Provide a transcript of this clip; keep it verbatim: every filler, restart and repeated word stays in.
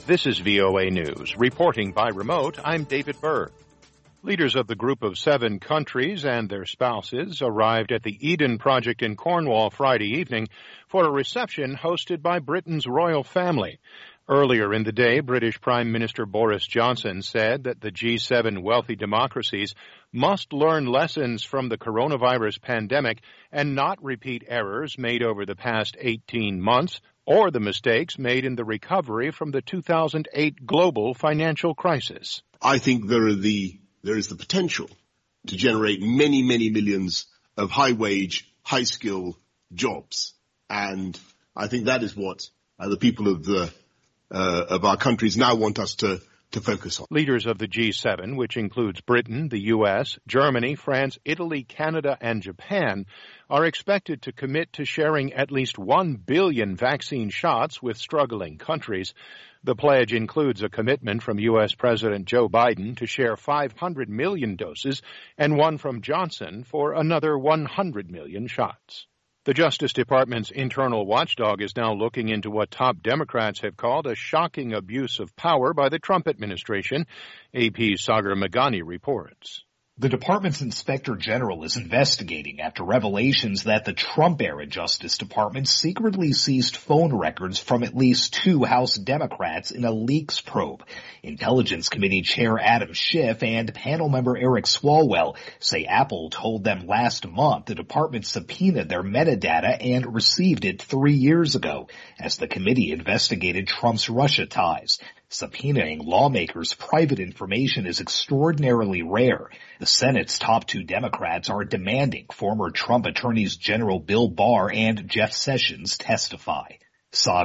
This is V O A News. Reporting by remote, I'm David Burr. Leaders of the Group of Seven countries and their spouses arrived at the Eden Project in Cornwall Friday evening for a reception hosted by Britain's royal family. Earlier in the day, British Prime Minister Boris Johnson said that the G seven wealthy democracies must learn lessons from the coronavirus pandemic and not repeat errors made over the past eighteen months or the mistakes made in the recovery from the two thousand eight global financial crisis. I think there are the there is the potential to generate many, many millions of high-wage, high-skill jobs. And I think that is what uh, the people of the uh, of our countries now want us to to focus on. Leaders of the G seven, which includes Britain, the U S, Germany, France, Italy, Canada, and Japan, are expected to commit to sharing at least one billion vaccine shots with struggling countries. The pledge includes a commitment from U S President Joe Biden to share five hundred million doses and one from Johnson for another one hundred million shots. The Justice Department's internal watchdog is now looking into what top Democrats have called a shocking abuse of power by the Trump administration. A P's Sagar Meghani reports. The department's inspector general is investigating after revelations that the Trump-era Justice Department secretly seized phone records from at least two House Democrats in a leaks probe. Intelligence Committee Chair Adam Schiff and panel member Eric Swalwell say Apple told them last month the department subpoenaed their metadata and received it three years ago as the committee investigated Trump's Russia ties. Subpoenaing lawmakers' private information is extraordinarily rare. The Senate's top two Democrats are demanding former Trump attorneys General Bill Barr and Jeff Sessions testify.